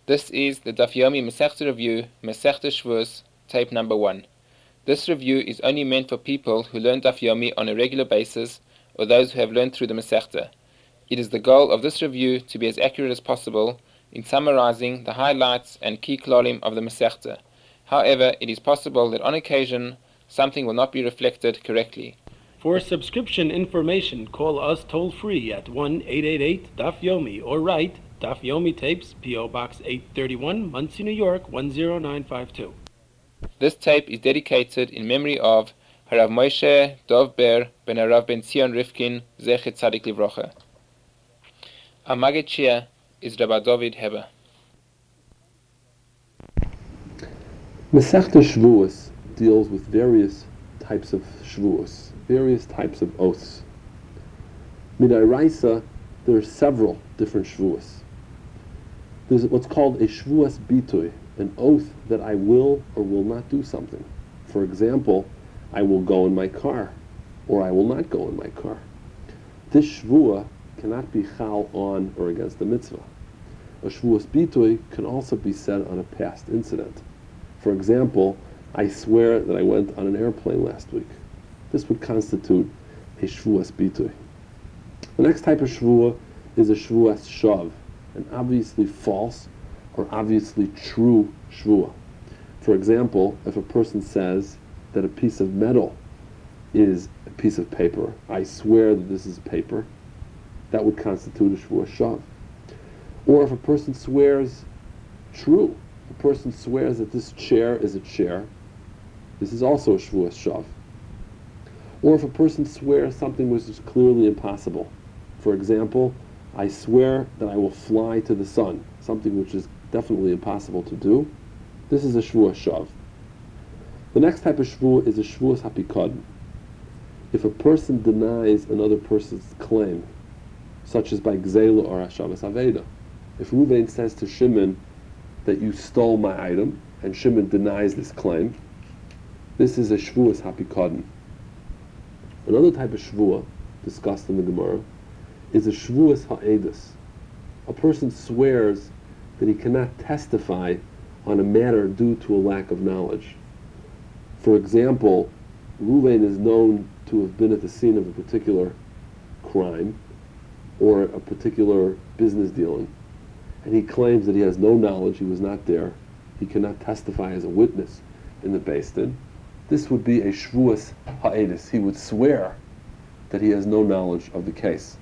This is the Daf Yomi Masechta Review, Masechta Shavuos, tape number 1. This review is only meant for people who learn Daf Yomi on a regular basis or those who have learned through the Masechta. It is the goal of this review to be as accurate as possible in summarizing the highlights and key klalim of the Masechta. However, it is possible that on occasion something will not be reflected correctly. For subscription information, call us toll-free at 1-888-DAF-YOMI or write Daf Yomi Tapes, P.O. Box 831, Monsey, New York, 10952. This tape is dedicated in memory of Harav Moshe Dov Ber ben Harav ben Zion Rifkin, Zechet Tzadik Livrocha. Our Maggid Shia is Rabbi David Heber. Masechta Shavuos deals with various types of Shavuos, various types of oaths. Midairaisa, there are several different Shavuos. There's what's called a Shavuos Bitoy, an oath that I will or will not do something. For example, I will go in my car, or I will not go in my car. This Shavuah cannot be chal on or against the mitzvah. A Shavuos Bitoy can also be said on a past incident. For example, I swear that I went on an airplane last week. This would constitute a Shavuos Bitoy. The next type of Shavuah is a Shavuos Shav, an obviously false or obviously true Shavuah. For example, if a person says that a piece of metal is a piece of paper, I swear that this is paper, that would constitute a Shavuos Shav. Or if a person swears true, a person swears that this chair is a chair, this is also a Shavuos Shav. Or if a person swears something which is clearly impossible. For example, I swear that I will fly to the sun, something which is definitely impossible to do. This is a Shavuos Shav. The next type of Shavuah is a Shavuos Hapikadon. If a person denies another person's claim, such as by Gzela or Hashavas Aveda. If Ruvain says to Shimon that you stole my item, and Shimon denies this claim, this is a Shavuos Hapikadon. Another type of Shavuah, discussed in the Gemara, is a Shavuos Ha'edus. A person swears that he cannot testify on a matter due to a lack of knowledge. For example, Ruvain is known to have been at the scene of a particular crime or a particular business dealing, and he claims that he has no knowledge, he was not there, he cannot testify as a witness in the Beis Din. This would be a Shavuos Ha'edus. He would swear that he has no knowledge of the case.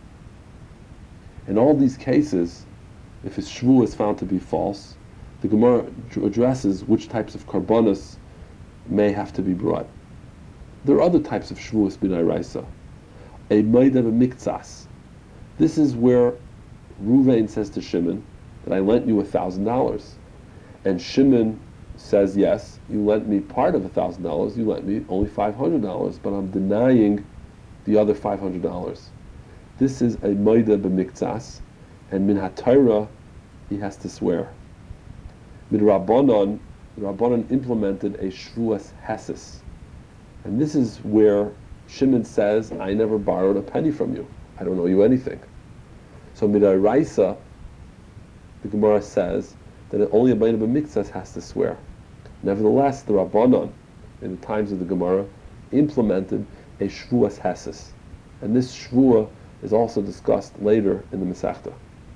In all these cases, if his Shavuah is found to be false, the Gemara addresses which types of karbonos may have to be brought. There are other types of Shavuos B'nai a Maida B'miktsas. This is where Ruvain says to Shimon that I lent you $1,000, and Shimon says, yes, you lent me part of $1,000, you lent me only $500, but I'm denying the other $500. This is a Maida B'miktsas, and Min HaTorah, he has to swear. Min Rabbanon, the Rabbanon implemented a Shavuos Hesis. And this is where Shimon says, I never borrowed a penny from you. I don't owe you anything. So Midairaisa, the Gemara says that only a Maida B'miktsas has to swear. Nevertheless, the Rabbanon, in the times of the Gemara, implemented a Shavuos Hesis. And this Shavuah is also discussed later in the Masechta.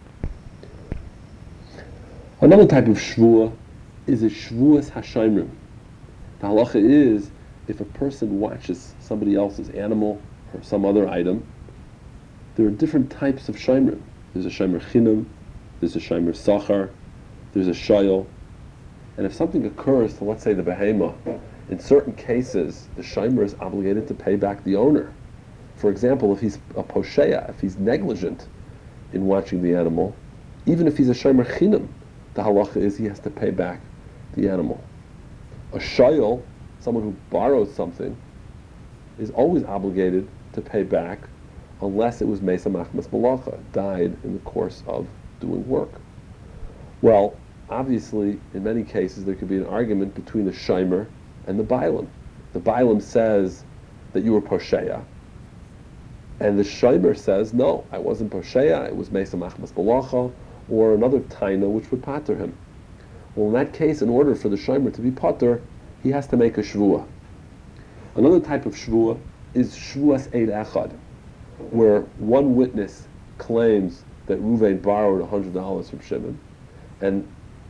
Another type of Shavuah is a Shavuos Hashomrim. The halacha is, if a person watches somebody else's animal or some other item, there are different types of Shomrim. There's a Shomer Chinam, there's a Shomer Sachar, there's a Shayol. And if something occurs to, let's say, the behemah, in certain cases, the Shomer is obligated to pay back the owner. For example, if he's a posheya, if he's negligent in watching the animal, even if he's a Shomer Chinam, the halacha is he has to pay back the animal. A Shayol, someone who borrows something, is always obligated to pay back unless it was Mesa Machmas Malacha, died in the course of doing work. Well, obviously, in many cases, there could be an argument between the Shomer and the Bailam. The Bailam says that you were posheya, and the Shomer says, no, I wasn't posheya, it was Mesa Machmas Malacha, or another taina which would pater him. Well, in that case, in order for the shomer to be pater, he has to make a shvua. Another type of shvua is shvuas eid echad, where one witness claims that Ruvain borrowed $100 from Shimon, and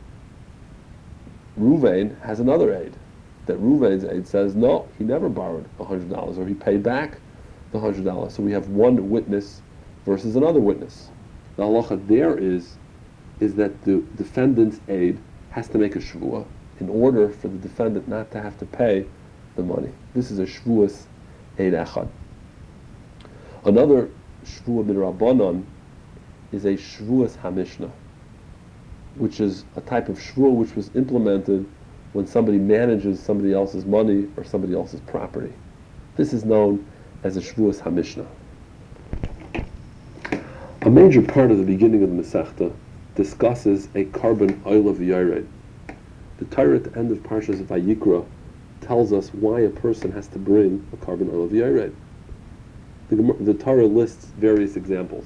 Ruvain has another aid, that Ruvain's aid says, no, he never borrowed $100, or he paid back the $100. So we have one witness versus another witness. The halacha there is that the defendant's aid has to make a shvua in order for the defendant not to have to pay the money. This is a shvuas eid echad. Another shvua midrabanan is a shvuas hamishna, which is a type of shvua which was implemented when somebody manages somebody else's money or somebody else's property. This is known as a shvuas hamishna. A major part of the beginning of the Masechta discusses a carbon oil of Yared. The Torah at the end of Parshas Vayikra tells us why a person has to bring a carbon oil of Yared. The Torah lists various examples.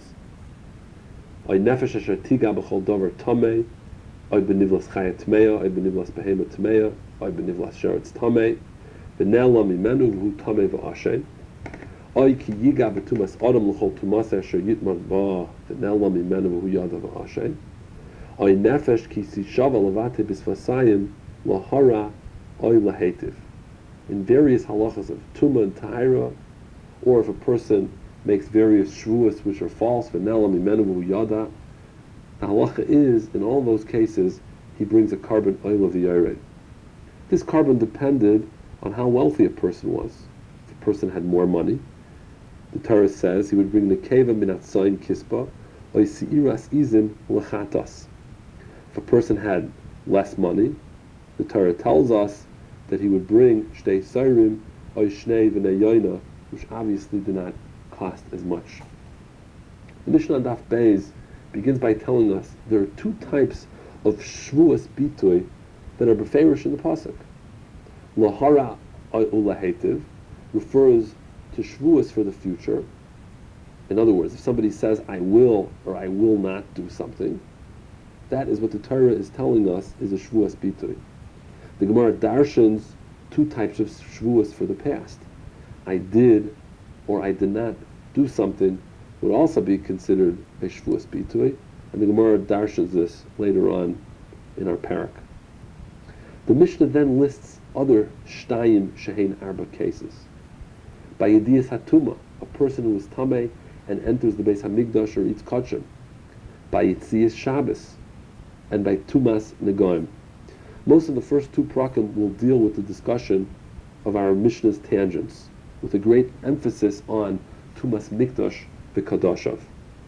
Oy nefesh asher tiga b'chol davar tamei, oy benivlas chaya tmeya, oy benivlas behema tmeya, oy benivlas sheretz tamei, v'ne'ela mimenu v'hu tamei v'ashen, oy ki yiga v'tumas adam l'chol tumas asher yitmar ba, v'ne'ela mimenu v'hu yada v'ashen, oy nefesh ki si shava levate bisvasayim lahara oy lahetiv. In various halachas of Tuma and Tahira, or if a person makes various shvuas which are false, v'nela mimenu v'hu yada, the halacha is, in all those cases, he brings a carbon oil of the yared. This carbon depended on how wealthy a person was. If a person had more money, the Torah says he would bring the keva minat sayin kispa, oy siiras izim lechatas. If a person had less money, the Torah tells us that he would bring shtei sayrim, oy shnei v'nei yoina, which obviously did not cost as much. The Mishnah Daf Beis begins by telling us there are two types of shvuas bitui that are beferish in the pasuk. Lahara ulahetiv refers to shvuas for the future. In other words, if somebody says I will or I will not do something, that is what the Torah is telling us is a shvuas bitui. The Gemara darshans two types of shvuas for the past. I did or I did not do something would also be considered a shvuas bitui, and the Gemara darshans this later on in our parak. The Mishnah then lists other shtayim shehein arba cases. By yediyas hatuma, a person who is tamei and enters the Beis Hamikdash or eats kachim. By yitzias Shabbos, and by tumas negoim. Most of the first two prakim will deal with the discussion of our Mishnah's tangents, with a great emphasis on tumas mikdash v'kadashav.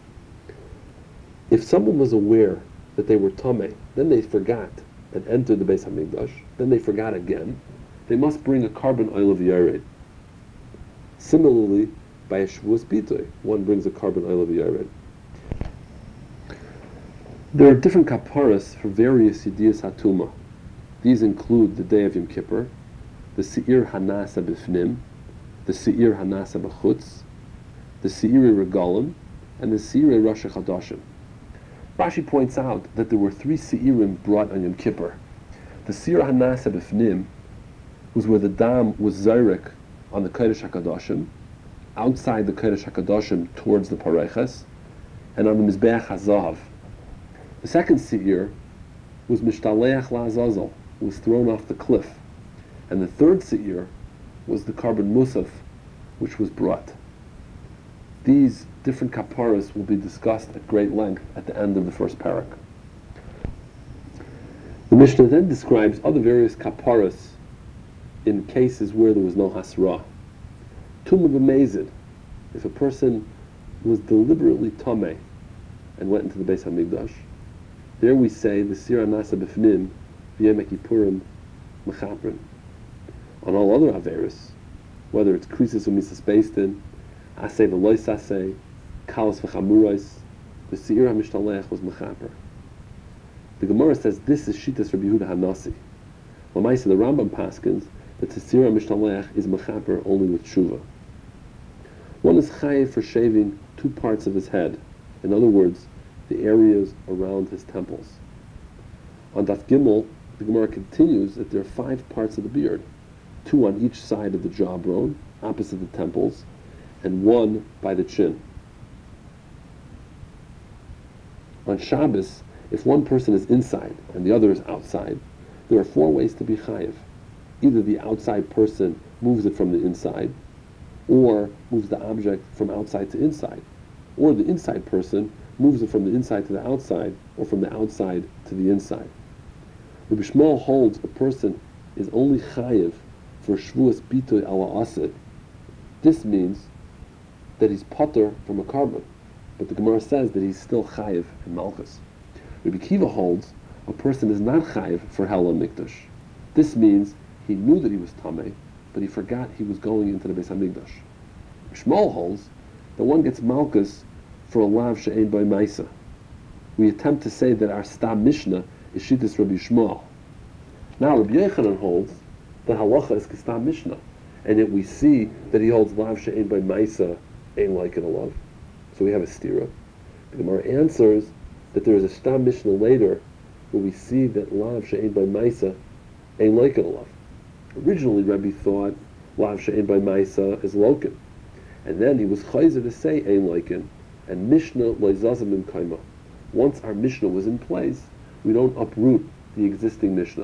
If someone was aware that they were tamei, then they forgot and entered the Beis Hamikdash, then they forgot again, they must bring a carbon oil of yared. Similarly, by a shvuas bitui, one brings a carbon oil of yared. There are different kaparas for various yediyas hatuma. These include the day of Yom Kippur, the se'ir hanasa b'fnim, the se'ir hanasa b'chutz, the se'ir regalim, and the se'ir Rosh Chodashim. Rashi points out that there were three se'irim brought on Yom Kippur. The se'ir hanasa b'fnim was where the dam was zayrik on the Kodesh HaKadoshim, outside the Kodesh HaKadoshim towards the Pareches, and on the Mizbeach HaZahav. The second se'ir was Mishtaleach La'azazel, was thrown off the cliff. And the third se'ir was the carbon musaf, which was brought. These different kaparas will be discussed at great length at the end of the first parak. The Mishnah then describes other various kaparas in cases where there was no hasra. Tumah b'mezid, if a person was deliberately tamei and went into the Beis Hamikdash, there we say the sira nasa b'fnim v'yem kippurim mechaprin. On all other averis, whether it's krisis or misas beistin, asay v'lois asay, kalas v'chamurais, the seir hamishtalech was mechaper. The Gemara says this is shitas Rabbi Yehuda Hanasi. L'maisa the Rambam paskins that the seir hamishtalech is mechaper only with tshuva. One is chayiv for shaving two parts of his head. In other words, the areas around his temples. On Daf Gimel, the Gemara continues that there are 5 parts of the beard, 2 on each side of the jawbone, opposite the temples, and 1 by the chin. On Shabbos, if one person is inside and the other is outside, there are 4 ways to be chayiv. Either the outside person moves it from the inside, or moves the object from outside to inside, or the inside person moves it from the inside to the outside, or from the outside to the inside. Rabbi Shmuel holds a person is only chayiv for shvuas bitoy ala asid. This means that he's potter from a carbon, but the Gemara says that he's still chayiv in Malchus. Rabbi Kiva holds a person is not chayiv for Hela Mikdash. This means he knew that he was tamei, but he forgot he was going into the Beis Hamikdash. Shmuel holds that one gets Malchus for a lav she'ein by Maisa. We attempt to say that our Stam Mishnah is Shittas Rabbi Shmuel. Now Rabbi Yochanan holds that halacha is Kistam Mishnah, and yet we see that he holds lav she'ein by Maisa ain't like it a love. So we have a stira. The Gemara answers that there is a Stam Mishnah later where we see that lav she'ein by Maisa ain't like it a love. Originally Rabbi thought lav she'ein by Maisa is lokin, and then he was chayzer to say ain't lokin, and Mishnah loizazim im kaima. Once our Mishnah was in place, we don't uproot the existing Mishnah.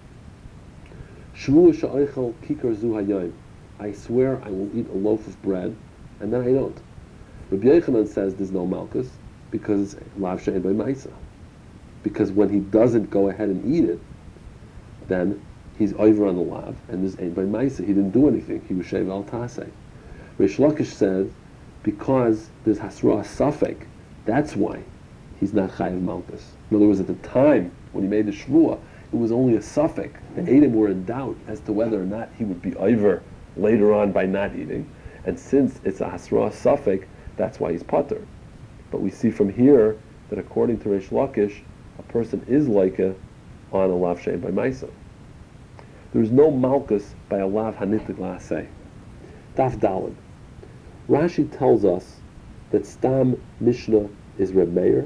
Shvua sha'oichel kikar zu hayayim. I swear I will eat a loaf of bread, and then I don't. Rabbi Yochanan says there's no malchus because it's lav she'ein by Maisa. Because when he doesn't go ahead and eat it, then he's over on the lav, and there's ein by Maisa. He didn't do anything. He was shev al tasei. Reish Lakish says because there's hasra safek, that's why he's not chayiv malchus. In other words, at the time when he made the shvua, it was only a suffix. The Edom were in doubt as to whether or not he would be over later on by not eating. And since it's a hasra suffix, that's why he's pater. But we see from here that according to Reish Lakish, a person is like on a lav she'ein by Maisa. There is no malchus by a lav hanitik la'aseh. Daf Daled. Rashi tells us that Stam Mishnah is Reb Meir,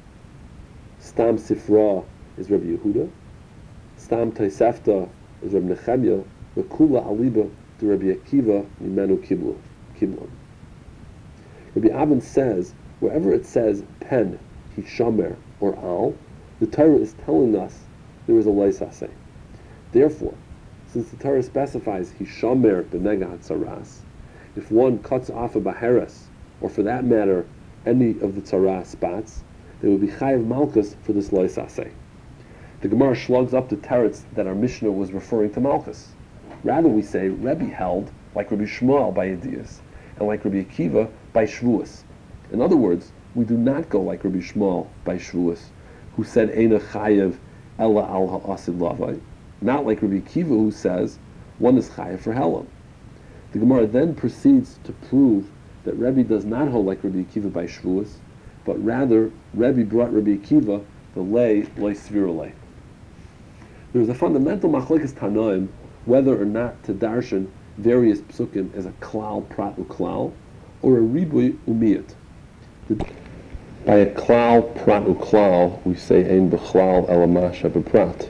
Stam Sifra is Reb Yehuda, Stam Tosefta is Reb Nechemya, V'kula Aliba to Rabbi Akiva Mimenu Kiblon. Rabbi Avin says, wherever it says pen, hishamer, or al, the Torah is telling us there is a leisaseh. Therefore, since the Torah specifies hishamer b'nega hatzaras, if one cuts off a baheres, or for that matter, any of the tzara spots, there will be chayiv malchus for this leisaseh. The Gemara slugs up the teretz that our Mishnah was referring to malchus. Rather, we say Rebbe held like Rabbi Shmuel by Ediyas, and like Rabbi Akiva by Shvuas. In other words, we do not go like Rabbi Shmuel by Shvuas, who said Eina chayiv ella al ha'asid lavai. Not like Rabbi Akiva, who says one is chayiv for helam. The Gemara then proceeds to prove that Rebbe does not hold like Rabbi Akiva by Shvuas, but rather Rebbe brought Rabbi Akiva the lay svirulay. There is a fundamental machlekes tanoim whether or not to darshan various psukim as a klal prat uklal or a ribui umiyat. By a klal prat uklal we say ein b'chlal elamasha b'prat.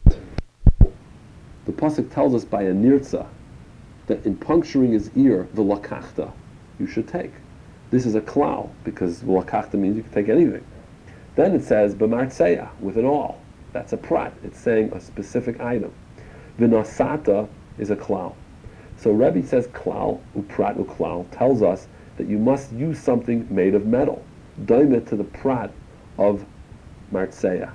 The pasuk tells us by a nirtza that in puncturing his ear v'lakachta you should take. This is a klal because v'lakachta means you can take anything. Then it says b'martseya with it all. That's a prat. It's saying a specific item. V'nasata is a klal. So Rebbe says klal, uprat uklal, tells us that you must use something made of metal. Doimit to the prat of martseya.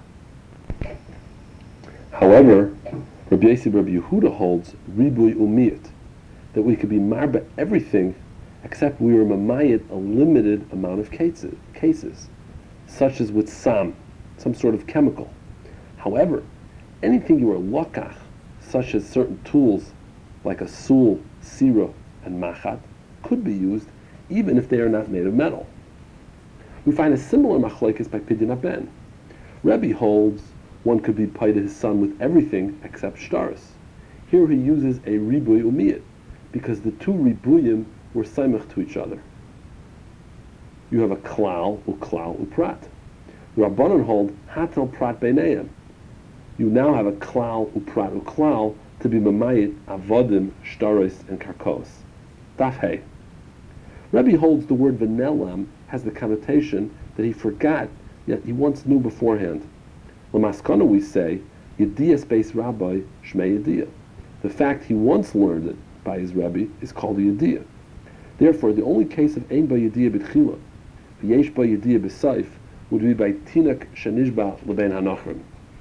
However, Rabbi Yossi Rabbi Yehuda holds ribui umiyat, that we could be marba everything except we were mamayit a limited amount of cases, such as with some sort of chemical. However, anything you are lokach, such as certain tools like a sul, sira, and machat, could be used even if they are not made of metal. We find a similar machlekes by Pidyon Aben. Rebbe holds one could be paid to his son with everything except shtaris. Here he uses a ribui umiyat, because the two ribuyim were saimach to each other. You have a klal, uprat. The Rabbanon hold hatel prat beineim. You now have a klal uprat uklal to be mamayit avodim, shtaros, and karkos. Daf hey. Rebbe holds the word v'nelam has the connotation that he forgot, yet he once knew beforehand. Lamaskana we say, Yediyah space rabbi shmei Yediyah. The fact he once learned it by his Rebbe is called a Yediyah. Therefore, the only case of ein ba Yediyah b'tchila, v'yesh ba Yediyah b'saif, would be by tinak shenishba l'bein hanachrim.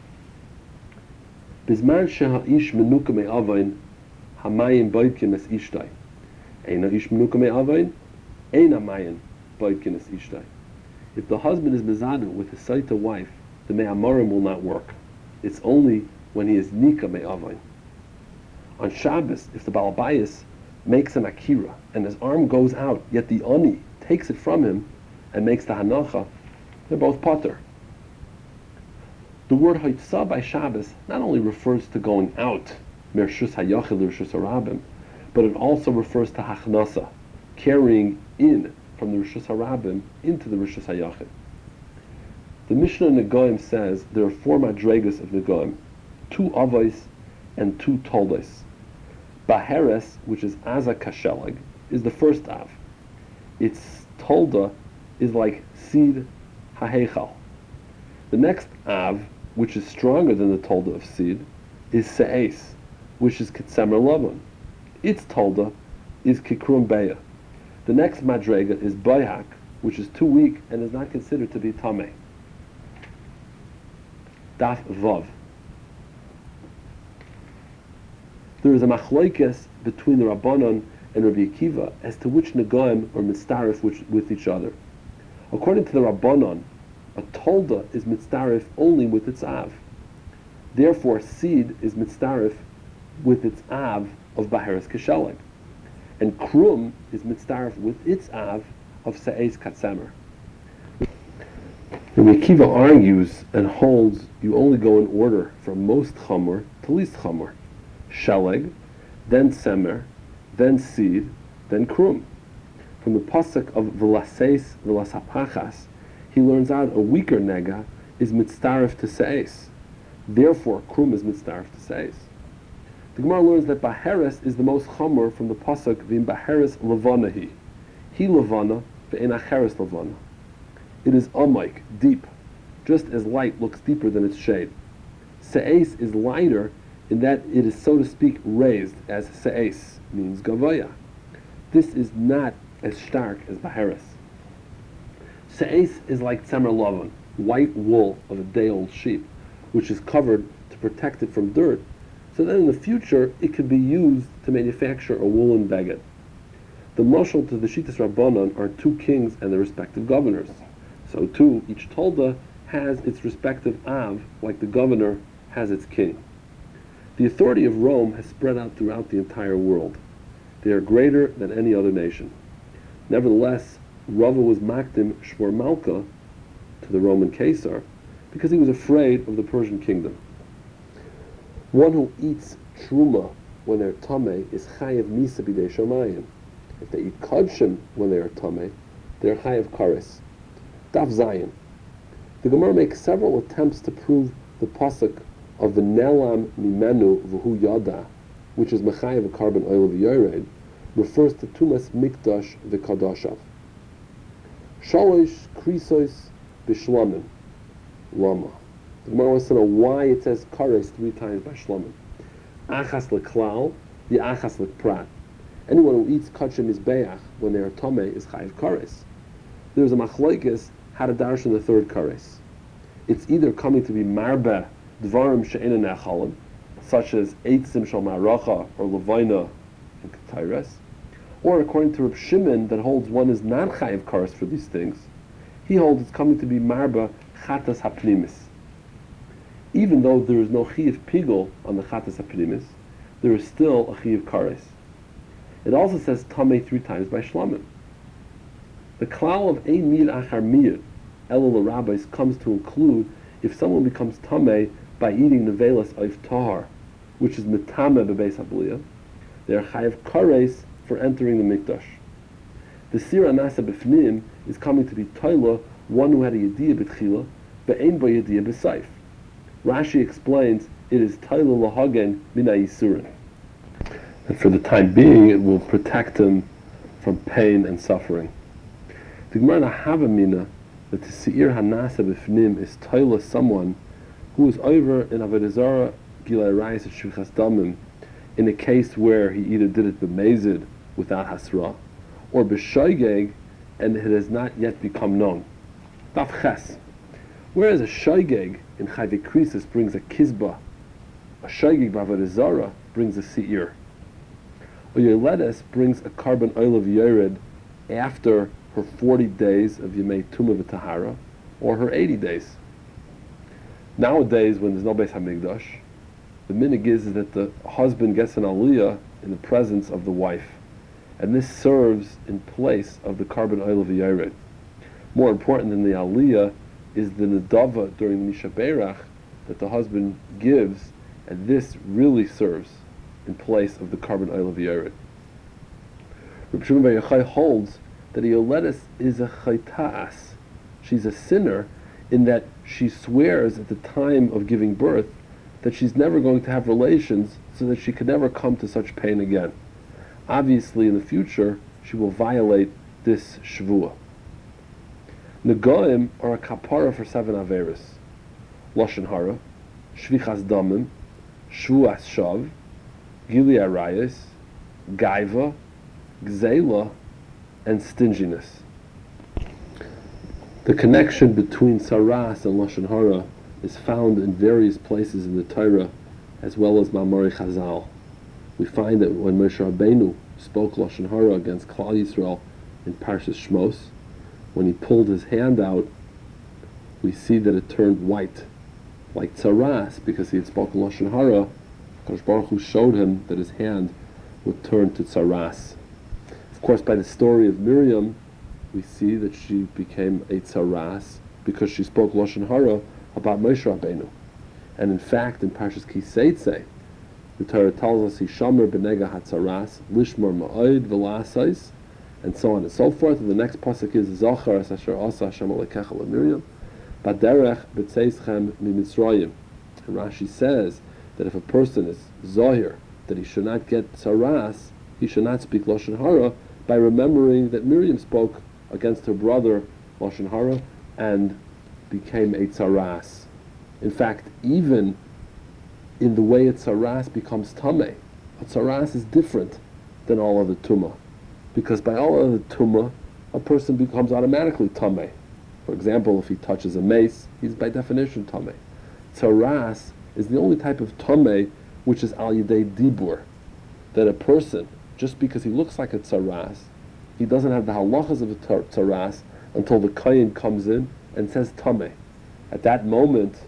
Bizman sheha'ish menuka me'avain, hamayim boitkin es ishtai. Eina ish menuka me'avain, eina mayim boitkin es ishtai. If the husband is mezana with his saita wife, the me'amorim will not work. It's only when he is nika me'avain. On Shabbos, if the Balabayas makes an akira and his arm goes out, yet the ani takes it from him and makes the hanacha, they're both pater. The word haitzah by Shabbos not only refers to going out, mershus hayachil rishus harabim, but it also refers to hachnasa, carrying in from the rishus harabim into the rishus hayachil. The Mishnah Negoim says there are 4 madregas of Negoim, 2 avos and 2 toldos. Baheres, which is Aza Kashelag, is the first Av. Its Tolda is like Seed Hahechal. The next Av, which is stronger than the Tolda of Seed, is Se'es, which is Ketzemer Lavan. Its Tolda is Kikrum Beya. The next Madrega is Bayhak, which is too weak and is not considered to be Tameh. Daf Vav. There is a machlokes between the Rabbanon and Rabbi Akiva as to which Negoim are mitzaref with each other. According to the Rabbanon, a tolda is mitzaref only with its av. Therefore, seed is mitzaref with its av of Baheres Kesheleg. And krum is mitzaref with its av of Se'ez Katzemer. Rabbi Akiva argues and holds you only go in order from most chamor to least chamor. Sheleg, then semer, then seed, then krum. From the pasuk of v'laseis v'lasapachas, he learns out a weaker nega is mitzaref to seis. Therefore, krum is mitzaref to seis. The Gemara learns that baheres is the most chamor from the pasuk v'im baheres levanahi. He levana v'en acheres levana. It is amaik, deep, just as light looks deeper than its shade. Seis is lighter in that it is, so to speak, raised, as se'es means gavaya. This is not as stark as baheres. Se'es is like tzemer lavan, white wool of a day-old sheep, which is covered to protect it from dirt, so that in the future it could be used to manufacture a woolen baguette. The mashal to the Shittas Rabbanon are 2 kings and their respective governors. So too, each tolda has its respective av, like the governor has its king. The authority of Rome has spread out throughout the entire world. They are greater than any other nation. Nevertheless, Rava was makdim shvor malka to the Roman Caesar because he was afraid of the Persian kingdom. One who eats truma when they're tameh is chayav misa b'dei shamayim. If they eat kodshim when they are tameh, they're chayav kares. Daf Zayin. The Gemara makes several attempts to prove the pasuk of the nelam mimenu v'hu yada, which is mechayev a carbon oil v'yored, refers to tumas mikdash v'kadashav. Shalosh krisos b'shlamim lama. The Gemara wants to know why it says kares 3 times by shlamim. Achas leklal, the achas lekprat. Anyone who eats kachim mizbeach when they are tameh is chayev kares. There's a machlokes how to darshan the 3rd kares. It's either coming to be marba dvarim she'ena nechalim, such as eitzim shal ma'aracha or levina and ketayres, or according to Reb Shimon that holds one is not chayiv kares for these things, he holds it's coming to be marba chatas hapnimis. Even though there is no chiyiv pigul on the chatas hapnimis, there is still a chiyiv kares. It also says tameh 3 times by shlamim. The klal of ein mir achar mir, elul rabbis, comes to include if someone becomes tameh by eating nevelas of tahar, which is metameh bebeis habliyah, they are chayav kares for entering the mikdash. The sira nasa b'fnim is coming to be toila, one who had a yediyah b'tchila, ve'ein bo yediyah b'saif. Rashi explains it is Taila Lahagen Mina Yisurin. And for the time being, it will protect him from pain and suffering. The Gemara Havamina that the Seir Hanasa B'fnim is Taila someone who is over in Avodah Zarah Gilai Rayis and Shvichas Damim in a case where he either did it b'mezid without Hasra or b'shoigeg and it has not yet become known. Daf Ches. Whereas a shoigeg in Chayvei Krisis brings a kizbah, a shoigeg b'Avodah Zarah brings a seir. A yoledes brings a carbon oil of yored after her 40 days of Yemei Tumah v'Tahara or her 80 days. Nowadays, when there's no Beis HaMikdash, the minig is that the husband gets an aliyah in the presence of the wife, and this serves in place of the carbon oil of yored. More important than the aliyah is the nedava during the Misha Beirach that the husband gives, and this really serves in place of the carbon oil of yored. Reb Shimon Bar Yochai holds that a yoledes is a chayta'as. She's a sinner in that she swears at the time of giving birth that she's never going to have relations so that she could never come to such pain again. Obviously, in the future, she will violate this shvuah. Negoim are a kapara for 7 averis: lashon hara, shvichas damim, shvuas shav, gili arayis, gaiva, gzeila, and stinginess. The connection between saras and lashon hara is found in various places in the Torah, as well as Ma'amorei Chazal. We find that when Moshe Rabbeinu spoke lashon hara against Klal Yisrael in Parshas Shmos, when he pulled his hand out, we see that it turned white, like tzaras, because he had spoken lashon hara. Kadosh Baruch Hu showed him that his hand would turn to tzaras. Of course, by the story of Miriam, we see that she became a tzaras because she spoke lashon hara about Moshe Rabbeinu. And in fact, in Parshas Ki Seitzei, the Torah tells us, Hishamer b'nega hatzaras, lishmor ma'od v'lasais, and so on and so forth. And the next pasuk is Zachar es asher asa Hashem alekecha leMiriam, baderech b'tzeischem miMitzrayim. And Rashi says that if a person is zohir, that he should not get tzaras, he should not speak lashon hara by remembering that Miriam spoke against her brother lashon hara and became a tzaras. In fact, even in the way a tzaras becomes tameh, a tzaras is different than all other tumah, because by all other tumah, a person becomes automatically tameh. For example, if he touches a mace, he's by definition tameh. Tzaras is the only type of tameh which is al yidei dibur, that a person, just because he looks like a tzaras, he doesn't have the halachas of a tzaras until the kohen comes in and says tameh. At that moment,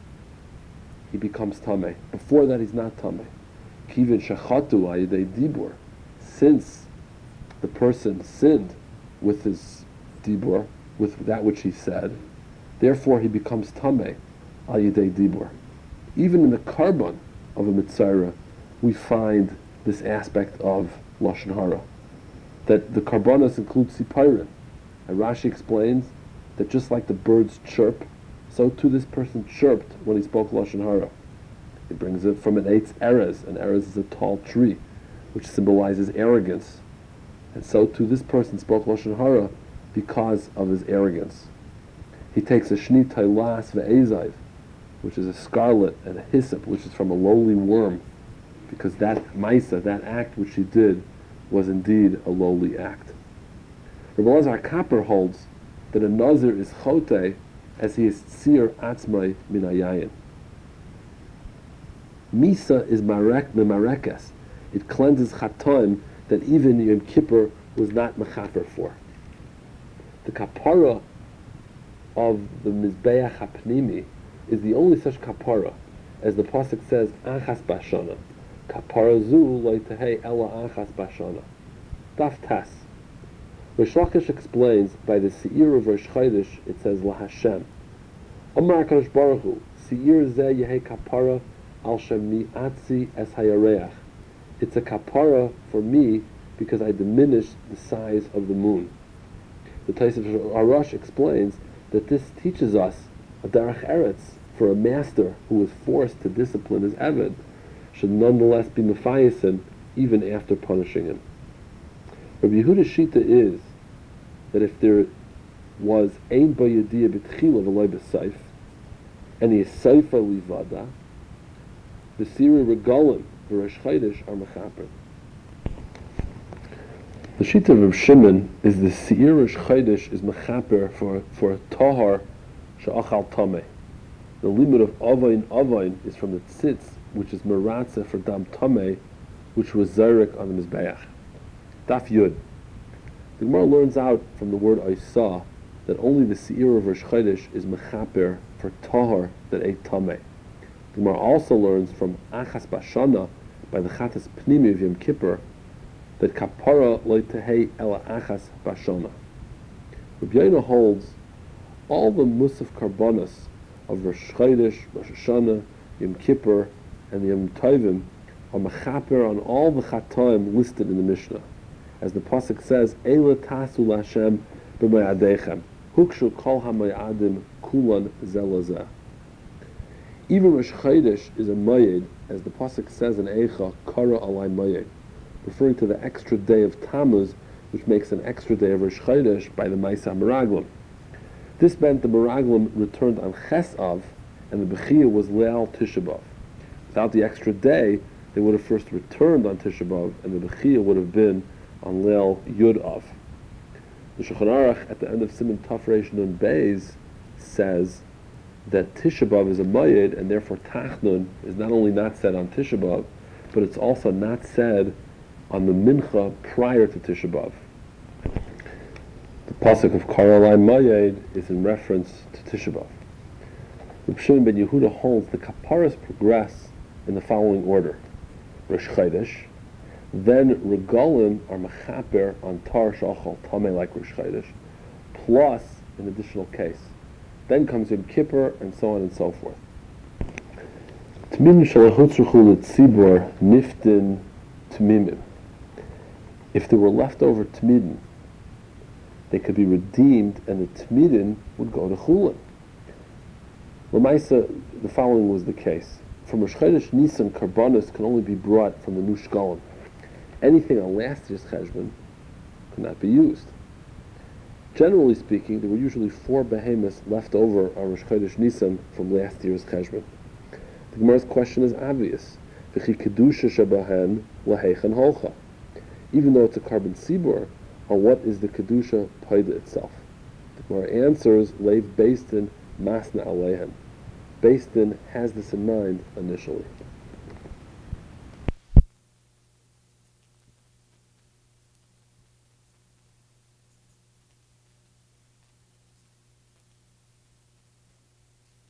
he becomes tameh. Before that, he's not tameh. Kivin shachatu ayidei dibur, since the person sinned with his dibur, with that which he said, therefore he becomes tameh ayidei dibur. Even in the carbon of a mitzvah, we find this aspect of lashon hara, that the karbonos include siparin. And Rashi explains that just like the birds chirp, so too this person chirped when he spoke lashon hara. He brings it from an eitz erez. An erez is a tall tree, which symbolizes arrogance. And so too this person spoke lashon hara because of his arrogance. He takes a shni tailas ve'ezaiv, which is a scarlet, and a hyssop, which is from a lowly worm, because that maisa, that act which he did, was indeed a lowly act. Rabbi Elazar Kapper holds that a nazir is chote as he is tzir atzmai min hayayin. Misa is memarekes. It cleanses chatoim that even Yom Kippur was not mechaper for. The kapara of the Mizbeach HaPnimi is the only such kapara, as the pasuk says, Achas Bashana. Kapara zu lo tehei ela achas bashana. Daf Tas. Rish Lakish explains by the Seir of Rosh Chodesh, it says La Hashem. Amar HaKadosh Baruch Hu, Seir zeh yehei kapara al shem mi'atzi es hayareach. It's a kapara for me because I diminished the size of the moon. The Tosafos Arush explains that this teaches us A derech eretz for a master who was forced to discipline his eved should nonetheless be mefayasin even after punishing him. Rabbi Yehuda's shita is that if there was ein bo yediyah b'tchila v'loy b'seif, and he is seifa livada, the siri regalim v'rosh chodesh are mechaper. The shita of Reb Shimon is the seir rosh chodesh is mechaper for a tahar she'achal tameh. The limit of avain is from the tzitz, which is meratzeh for dam tameh, which was zayrik on the mizbeach. Daf Yud. The Gemara learns out from the word Isa that only the seir of Rosh Chodesh is mechaper for tahar that ate tameh. The Gemara also learns from Achas Bashana by the Chatas Pnimi of Yom Kippur that kapara lo tehei ela Achas Bashana. Rabbi Yoina holds all the Musaf Karbonos of Rosh Chodesh, Rosh Hashanah, Yom Kippur, and the Yom Tovim are mechaper on all the chatoim listed in the Mishnah. As the pasuk says, Eila tasu l'Hashem b'mayadechem, hukshu kol ha'mayadim kulan zelazeh. Even Rosh Chodesh is a mayed, as the pasuk says in Eicha, kara alai mayed, referring to the extra day of Tammuz, which makes an extra day of Rosh Chodesh by the Maisa Meraglim. This meant the Meraglim returned on Chesav, and the Bechiyah was Leal Tisha B'Av. Without the extra day, they would have first returned on Tisha B'Av, and the Bechiyah would have been on Leil Yud Av. The Shulchan Aruch at the end of Siman Taf Reish Nun Beis says that Tisha B'Av is a mayed, and therefore Tachnun is not only not said on Tisha B'Av, but it's also not said on the Mincha prior to Tisha B'Av. The pasuk of Karalai Mayed is in reference to Tisha B'Av. Reb Shimon ben Yehuda holds the kaparas progress in the following order: Rosh Chodesh, then regalim are mechaper on tar shachal tameh like Rosh Chodesh, plus an additional case. Then comes Yom Kippur, and so on and so forth. Tmimim shalachutzruchu l'tzibor niftin tmimim. If there were leftover tmidin, they could be redeemed, and the tmidin would go to chulin. L'maisa, the following was the case. From Rosh Chodesh Nisan, karbanos can only be brought from the new shkalim. Anything on last year's cheshbon could not be used. Generally speaking, there were usually 4 behemoths left over on Rosh Chodesh Nisan from last year's cheshbon. The Gemara's question is obvious. V'chi kedusha shabahen laheichen holcha. Even though it's a carbon sibor, on what is the kedusha paida itself? The Gemara answers, leiv based in masna alehen. Based in has this in mind initially.